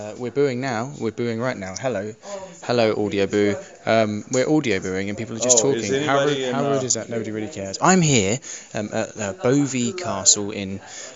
We're booing now. We're booing right now. Hello, hello, audio boo. We're audio booing, and people are just Oh, is talking. anybody in, How rude is that? Nobody really cares. I'm here at Bovey Castle in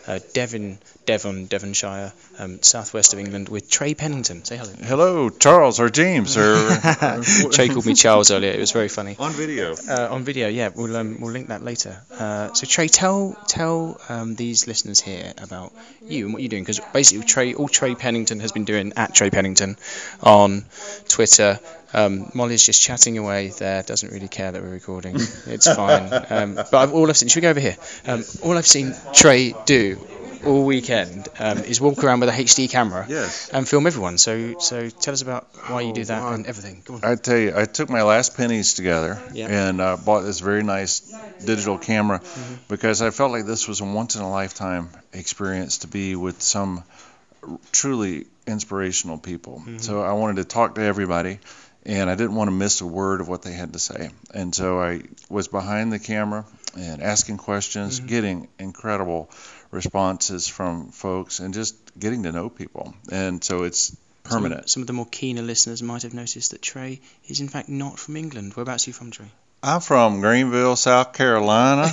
Devonshire, southwest of England, with Trey Pennington. Say hello. Hello, Charles or James or Trey called me Charles earlier. It was very funny. on video. On video, yeah. We'll link that later. So Trey, tell these listeners here about you and what you're doing, because basically all Trey Pennington has been doing at Trey Pennington on Twitter. Molly's just chatting away there, doesn't really care that we're recording. It's fine. But all I've seen, should we go over here? All I've seen Trey do all weekend is walk around with a HD camera Yes. and film everyone. So tell us about why you do that and everything. Go on. I tell you, I took my last pennies together Yeah. and bought this very nice digital camera because I felt like this was a once-in-a-lifetime experience to be with some truly inspirational people. So I wanted to talk to everybody, and I didn't want to miss a word of what they had to say. And so I was behind the camera and asking questions, getting incredible responses from folks, and just getting to know people. And so it's permanent. Some of the more keener listeners might have noticed that Trey is in fact not from England. Whereabouts are you from, Trey? I'm from Greenville, South Carolina,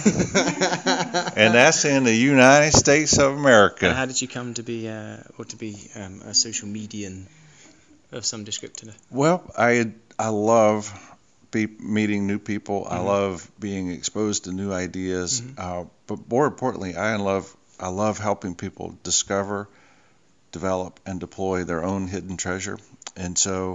and that's in the United States of And America. how did you come to be a social median of some descriptor? Well, I love meeting new people. I love being exposed to new ideas. But more importantly, I love helping people discover, develop, and deploy their own hidden treasure. And so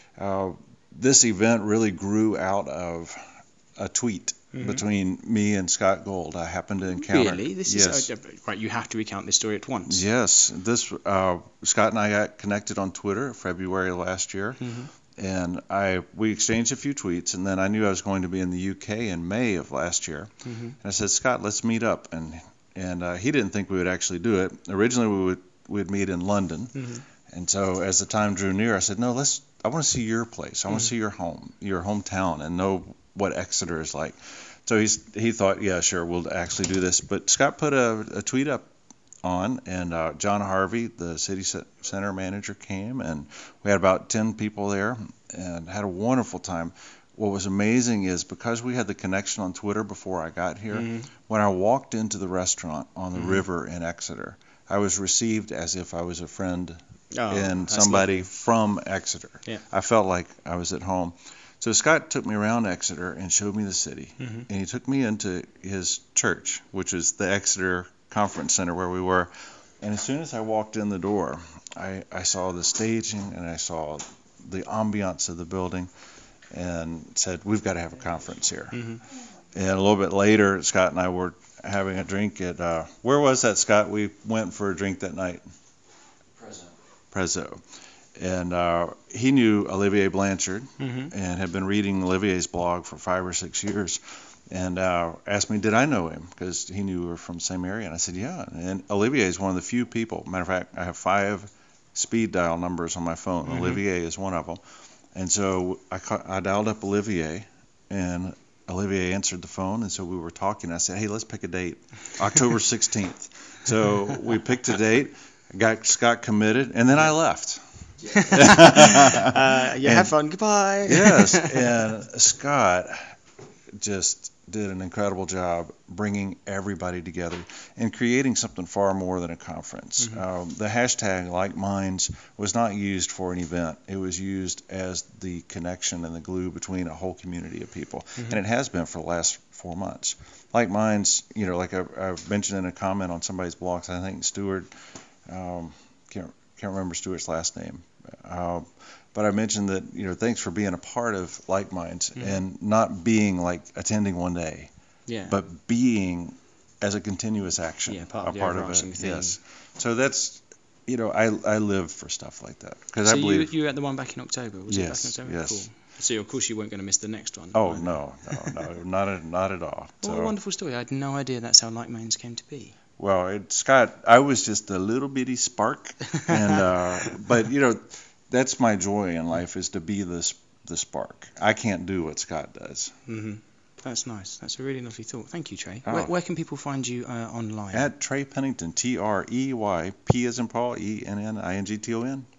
this event really grew out of a tweet between me and Scott Gold. I happened to encounter. Really? This Yes. is right. You have to recount this story at once. Yes, this Scott and I got connected on Twitter February last year, and we exchanged a few tweets, and then I knew I was going to be in the UK in May of last year, and I said, Scott, let's meet up, and he didn't think we would actually do it. Originally, we'd meet in London, and so as the time drew near, I said, no, I want to see your place. I want to see your home, your hometown, and know what Exeter is like. So he thought, yeah, sure, we'll actually do this. But Scott put a tweet up on, and John Harvey, the city center manager, came, and we had about 10 people there and had a wonderful time. What was amazing is because we had the connection on Twitter before I got here, when I walked into the restaurant on the river in Exeter, I was received as if I was a friend and somebody from Exeter. Yeah. I felt like I was at home. So Scott took me around Exeter and showed me the city, and he took me into his church, which is the Exeter Conference Center where we were. And as soon as I walked in the door, I saw the staging and I saw the ambiance of the building, and said, we've got to have a conference here. And a little bit later, Scott and I were having a drink at, where was that, Scott? We went for a drink that night. Prezzo. And he knew Olivier Blanchard and had been reading Olivier's blog for 5 or 6 years, and asked me, did I know him? Because he knew we were from the same area. And I said, yeah. And Olivier is one of the few people. Matter of fact, I have 5 speed dial numbers on my phone. Olivier is one of them. And so I dialed up Olivier, and Olivier answered the phone, and so we were talking. I said, hey, let's pick a date, October 16th. So we picked a date, got Scott committed, and then I left. Have fun. Goodbye. Yes, and Scott just did an incredible job bringing everybody together and creating something far more than a conference. The hashtag Like Minds was not used for an event. It was used as the connection and the glue between a whole community of people, and it has been for the last 4 months. Like Minds, like I mentioned in a comment on somebody's blogs, I think Stuart, can't remember Stuart's last name, but I mentioned that, thanks for being a part of Like Minds and not being like attending one day, but being as a continuous action, part a part of it. theme. Yes. So that's, I live for stuff like that, because So I believe. you were at the one back in October? Was Yes, it back in October? yes. Cool. So of course you weren't going to miss the next one. Oh, right? no, not at all. What a wonderful story. I had no idea that's how Like Minds came to be. Well, Scott, I was just a little bitty spark, and but that's my joy in life, is to be the spark. I can't do what Scott does. That's nice. That's a really lovely thought. Thank you, Trey. Oh. Where can people find you online? At Trey Pennington, Trey, P as in Paul, ENNINGTON.